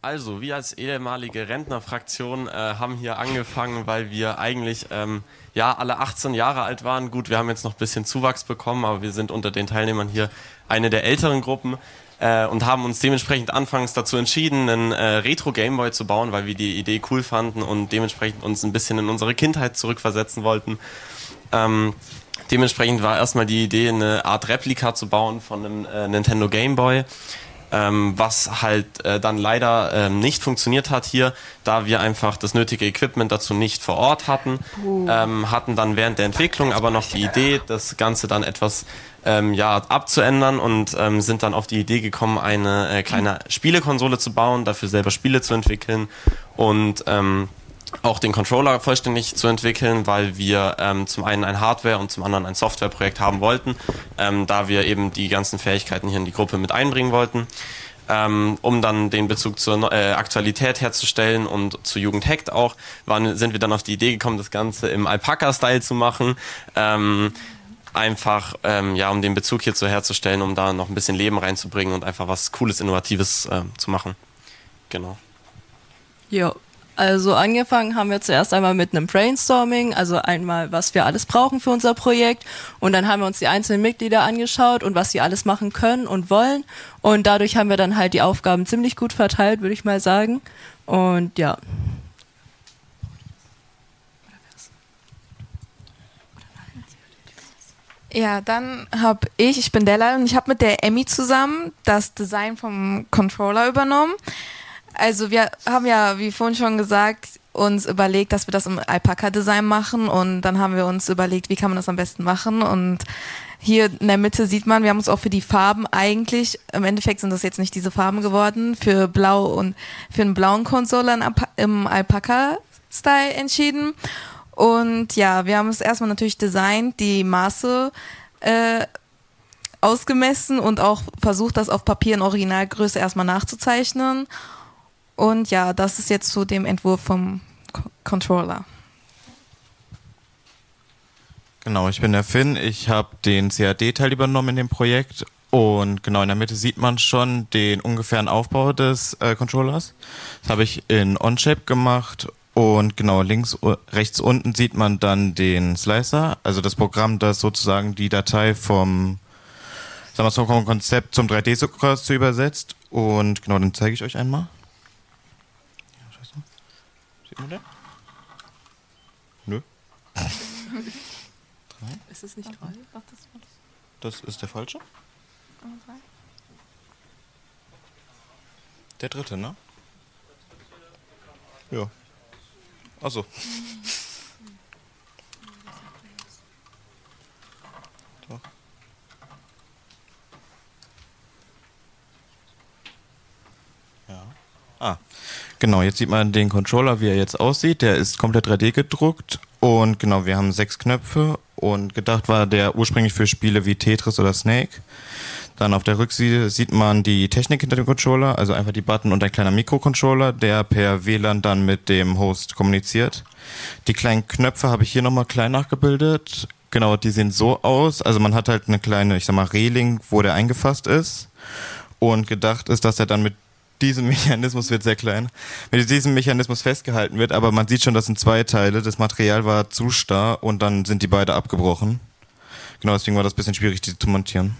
Also, wir als ehemalige Rentnerfraktion haben hier angefangen, weil wir eigentlich alle 18 Jahre alt waren. Gut, wir haben jetzt noch ein bisschen Zuwachs bekommen, aber wir sind unter den Teilnehmern hier eine der älteren Gruppen und haben uns dementsprechend anfangs dazu entschieden, einen Retro-Gameboy zu bauen, weil wir die Idee cool fanden und dementsprechend uns ein bisschen in unsere Kindheit zurückversetzen wollten. Dementsprechend war erstmal die Idee, eine Art Replika zu bauen von einem Nintendo Game Boy. Was halt dann leider nicht funktioniert hat hier, da wir einfach das nötige Equipment dazu nicht vor Ort hatten. Hatten dann während der Entwicklung aber noch die Idee, das Ganze dann etwas abzuändern und sind dann auf die Idee gekommen, eine kleine Spielekonsole zu bauen, dafür selber Spiele zu entwickeln und auch den Controller vollständig zu entwickeln, weil wir zum einen ein Hardware- und zum anderen ein Softwareprojekt haben wollten, da wir eben die ganzen Fähigkeiten hier in die Gruppe mit einbringen wollten, um dann den Bezug zur Aktualität herzustellen und zu Jugend Hackt auch, sind wir dann auf die Idee gekommen, das Ganze im Alpaka-Style zu machen, um den Bezug hierzu herzustellen, um da noch ein bisschen Leben reinzubringen und einfach was Cooles, Innovatives zu machen. Genau. Ja. Also angefangen haben wir zuerst einmal mit einem Brainstorming, also einmal, was wir alles brauchen für unser Projekt, und dann haben wir uns die einzelnen Mitglieder angeschaut und was sie alles machen können und wollen, und dadurch haben wir dann halt die Aufgaben ziemlich gut verteilt, würde ich mal sagen, und ja. Ja, dann ich bin Della und ich habe mit der Emmy zusammen das Design vom Controller übernommen. Also wir haben ja, wie vorhin schon gesagt, uns überlegt, dass wir das im Alpaka-Design machen, und dann haben wir uns überlegt, wie kann man das am besten machen, und hier in der Mitte sieht man, wir haben uns auch für die Farben eigentlich, im Endeffekt sind das jetzt nicht diese Farben geworden, für Blau und für einen blauen Controller im Alpaka-Style entschieden, und ja, wir haben es erstmal natürlich designt, die Maße ausgemessen und auch versucht, das auf Papier in Originalgröße erstmal nachzuzeichnen. Und ja, das ist jetzt so dem Entwurf vom Controller. Genau, ich bin der Finn. Ich habe den CAD-Teil übernommen in dem Projekt. Und genau in der Mitte sieht man schon den ungefähren Aufbau des Controllers. Das habe ich in Onshape gemacht. Und genau rechts unten sieht man dann den Slicer, also das Programm, das sozusagen die Datei vom Konzept zum 3D-Drucker zu übersetzt. Und genau, dann zeige ich euch einmal. Sieht man den? Nö. Ist es nicht 3? Das ist der falsche? Der dritte, ne? Ja. Achso. Ja. Genau, jetzt sieht man den Controller, wie er jetzt aussieht. Der ist komplett 3D gedruckt, und genau, wir haben 6 Knöpfe, und gedacht war der ursprünglich für Spiele wie Tetris oder Snake. Dann auf der Rückseite sieht man die Technik hinter dem Controller, also einfach die Button und ein kleiner Mikrocontroller, der per WLAN dann mit dem Host kommuniziert. Die kleinen Knöpfe habe ich hier nochmal klein nachgebildet. Genau, die sehen so aus. Also man hat halt eine kleine, Reling, wo der eingefasst ist. Und gedacht ist, dass er dann mit diesem Mechanismus, wird sehr klein, mit diesem Mechanismus festgehalten wird. Aber man sieht schon, das sind 2 Teile. Das Material war zu starr und dann sind die beide abgebrochen. Genau, deswegen war das ein bisschen schwierig, die zu montieren.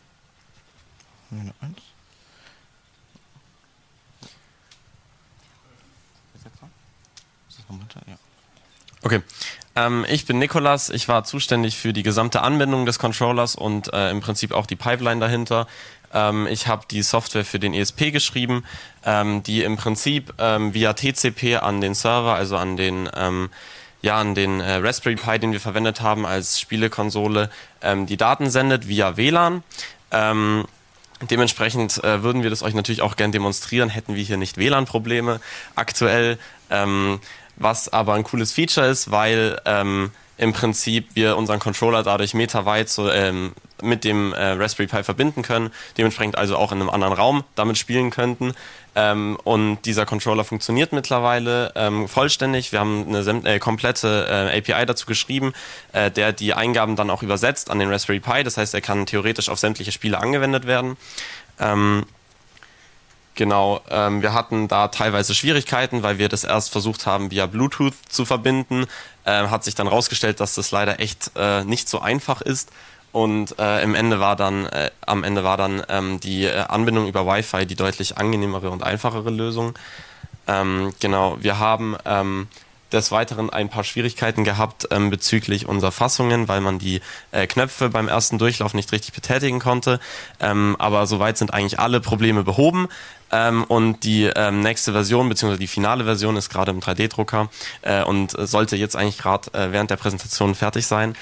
Okay, ich bin Nikolas, ich war zuständig für die gesamte Anbindung des Controllers und im Prinzip auch die Pipeline dahinter. Ich habe die Software für den ESP geschrieben, die im Prinzip via TCP an den Server, also an den Raspberry Pi, den wir verwendet haben als Spielekonsole, die Daten sendet via WLAN. Dementsprechend würden wir das euch natürlich auch gern demonstrieren, hätten wir hier nicht WLAN-Probleme aktuell, was aber ein cooles Feature ist, weil im Prinzip wir unseren Controller dadurch meterweit mit dem Raspberry Pi verbinden können, dementsprechend also auch in einem anderen Raum damit spielen könnten. Und dieser Controller funktioniert mittlerweile vollständig. Wir haben eine komplette API dazu geschrieben, der die Eingaben dann auch übersetzt an den Raspberry Pi. Das heißt, er kann theoretisch auf sämtliche Spiele angewendet werden. Genau, wir hatten da teilweise Schwierigkeiten, weil wir das erst versucht haben, via Bluetooth zu verbinden. Hat sich dann rausgestellt, dass das leider echt nicht so einfach ist. Und am Ende war dann die Anbindung über Wi-Fi die deutlich angenehmere und einfachere Lösung. Genau, wir haben des Weiteren ein paar Schwierigkeiten gehabt bezüglich unserer Fassungen, weil man die Knöpfe beim ersten Durchlauf nicht richtig betätigen konnte. Aber soweit sind eigentlich alle Probleme behoben. Und die nächste Version, beziehungsweise die finale Version ist gerade im 3D-Drucker und sollte jetzt eigentlich gerade während der Präsentation fertig sein.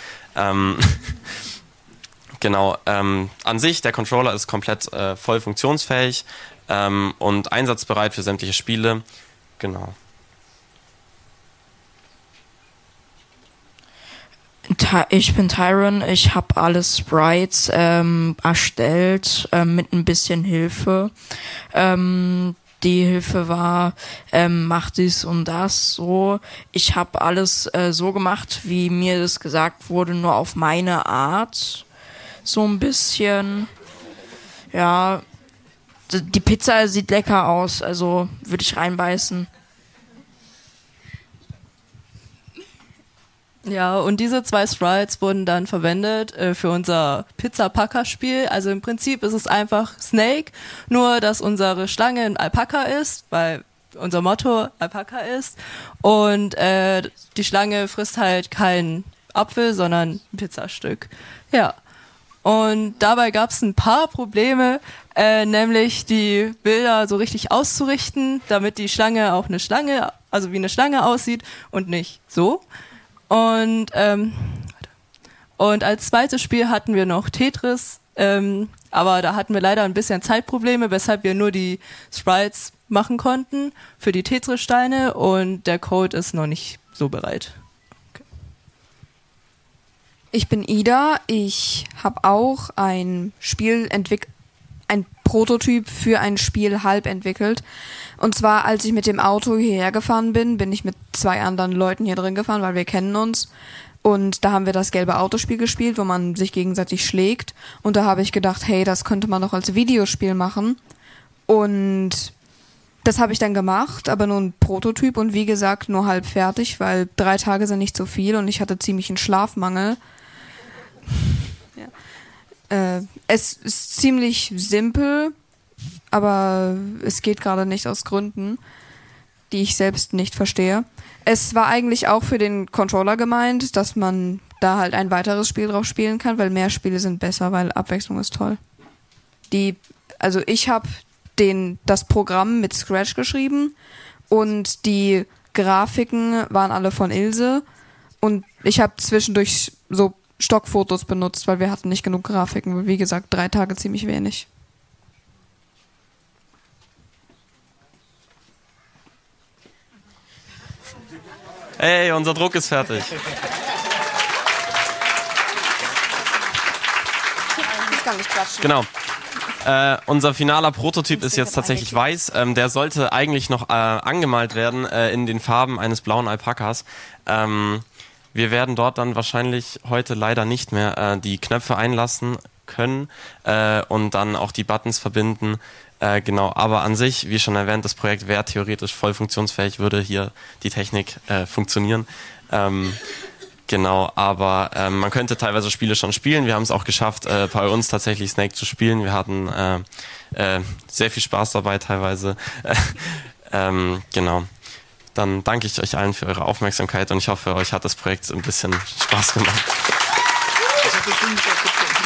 Genau, an sich, der Controller ist komplett voll funktionsfähig und einsatzbereit für sämtliche Spiele. Genau. Ich bin Tyron, ich habe alle Sprites erstellt mit ein bisschen Hilfe. Die Hilfe war, mach dies und das so. Ich habe alles so gemacht, wie mir das gesagt wurde, nur auf meine Art. So ein bisschen. Ja, die Pizza sieht lecker aus, also würde ich reinbeißen. Ja, und diese 2 Sprites wurden dann verwendet für unser Pizza-Packer-Spiel. Also im Prinzip ist es einfach Snake, nur dass unsere Schlange ein Alpaka ist, weil unser Motto Alpaka ist. Und die Schlange frisst halt keinen Apfel, sondern ein Pizzastück. Ja. Und dabei gab es ein paar Probleme, nämlich die Bilder so richtig auszurichten, damit die Schlange auch eine Schlange, also wie eine Schlange aussieht und nicht so. Und als zweites Spiel hatten wir noch Tetris, aber da hatten wir leider ein bisschen Zeitprobleme, weshalb wir nur die Sprites machen konnten für die Tetris-Steine und der Code ist noch nicht so bereit. Okay. Ich bin Ida, ich habe auch ein Prototyp für ein Spiel halb entwickelt. Und zwar, als ich mit dem Auto hierher gefahren bin, bin ich mit 2 anderen Leuten hier drin gefahren, weil wir kennen uns. Und da haben wir das gelbe Autospiel gespielt, wo man sich gegenseitig schlägt. Und da habe ich gedacht, hey, das könnte man doch als Videospiel machen. Und das habe ich dann gemacht, aber nur ein Prototyp und wie gesagt nur halb fertig, weil 3 Tage sind nicht so viel und ich hatte ziemlich einen Schlafmangel. Ja. Es ist ziemlich simpel, aber es geht gerade nicht aus Gründen, die ich selbst nicht verstehe. Es war eigentlich auch für den Controller gemeint, dass man da halt ein weiteres Spiel drauf spielen kann, weil mehr Spiele sind besser, weil Abwechslung ist toll. Also ich habe das Programm mit Scratch geschrieben und die Grafiken waren alle von Ilse und ich habe zwischendurch so Stockfotos benutzt, weil wir hatten nicht genug Grafiken, weil wie gesagt 3 Tage ziemlich wenig. Hey, unser Druck ist fertig. Ich kann nicht quatschen. Genau. Unser finaler Prototyp ist jetzt tatsächlich weiß. Der sollte eigentlich noch angemalt werden in den Farben eines blauen Alpakas. Wir werden dort dann wahrscheinlich heute leider nicht mehr die Knöpfe einlassen können und dann auch die Buttons verbinden. Genau, aber an sich, wie schon erwähnt, das Projekt wäre theoretisch voll funktionsfähig, würde hier die Technik funktionieren. Genau, aber man könnte teilweise Spiele schon spielen. Wir haben es auch geschafft, bei uns tatsächlich Snake zu spielen. Wir hatten sehr viel Spaß dabei teilweise. Genau. Dann danke ich euch allen für eure Aufmerksamkeit und ich hoffe, euch hat das Projekt ein bisschen Spaß gemacht.